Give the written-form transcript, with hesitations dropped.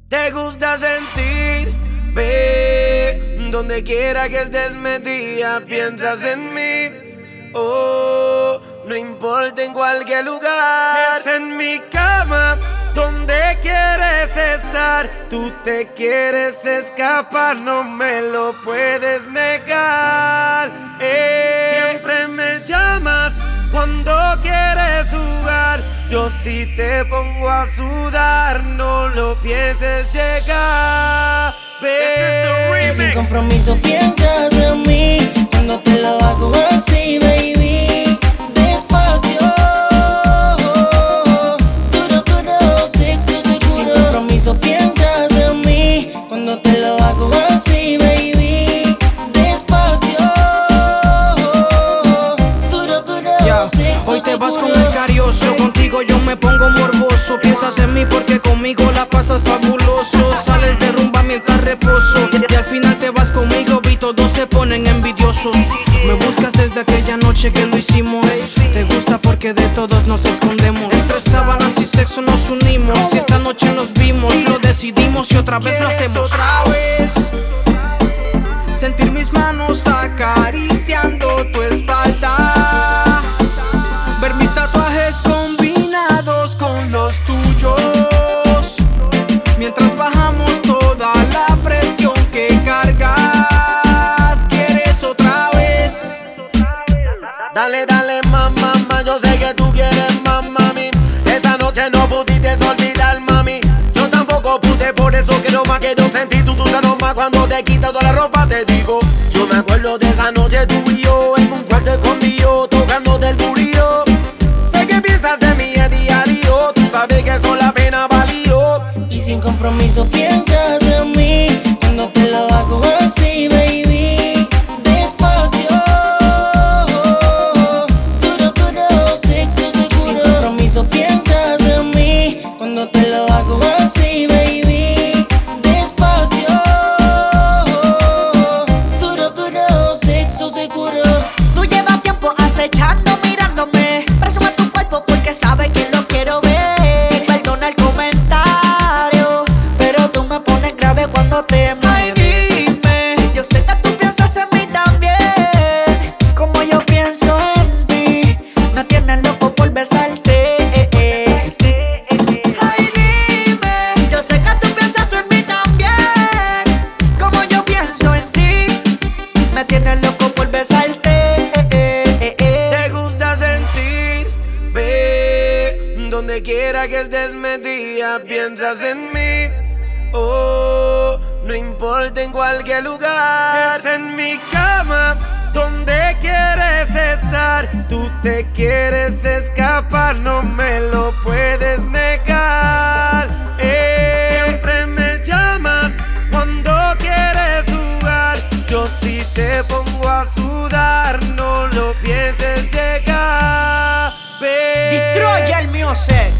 Te gusta sentir, ve, donde quiera que estés metida, piensas en mí. Oh, no importa en cualquier lugar, es en mi cama donde quieres estar. Tú te quieres escapar, no me lo puedes negar. Siempre me llamas cuando quieres jugar. Yo sí te pongo a sudar, no lo pienses llegar. Y sin compromiso piensas en mí cuando te lo hago así, baby. Despacio, duro, duro, sexo seguro. Y sin compromiso piensas en mí cuando te lo hago así, baby. Despacio, duro, duro, sexo hoy te vas seguro. con el carioso, contigo yo me pongo morboso. Piensas en mí porque conmigo la pasas fabuloso. Sales de rumba mientras reposo y al final te vas conmigo y todos se ponen envidiosos. Me buscas desde aquella noche que lo hicimos. Te gusta porque de todos nos escondemos. Entre sábanas y sexo nos unimos. Si esta noche nos vimos, lo decidimos y otra vez lo hacemos. Otra vez sentir mis manos acariciando tu espalda, ver mis tatuajes combinados con los tuyos, mientras bajamos toda la presión que cargas. ¿Quieres otra vez? Dale, dale, mamá, yo sé que tú quieres más, mami. Esa noche no pudiste olvidar, mami. Yo tampoco pude, por eso quiero más, quiero sentir tu sano más. Cuando te quitas toda la ropa te digo, yo me acuerdo de esa noche tú y yo en un cuarto escondido, tocándote el burillo. Sé que piensas en mí a diario, tú sabes que eso la pena valió. Y sin compromiso piensas en mí cuando te lo hago así, baby. Despacio, duro, duro, sexo seguro. Y sin compromiso piensas en mí cuando te lo hago así, baby. Despacio, duro, duro, sexo seguro. Tú llevas tiempo acechando, mirándome. Presume tu cuerpo porque sabe que lo quiero ver. Perdona el comentario, pero tú me pones grave cuando te mueves. Ay, dime, yo sé que tú piensas en mí también, como yo pienso en ti. Me tienes loco por besarte. Ay, dime, yo sé que tú piensas en mí también, como yo pienso en ti. Me tienes loco por besarte. Te gusta sentir, ve, donde quiera que estés metida, piensas en mí. Oh, no importa en cualquier lugar, es en mi cama donde quieres estar. Tú te quieres escapar, no me lo puedes negar. Siempre me llamas cuando quieres jugar. Yo sí te pongo a sudar, no lo pienses llegar. Destroy el music.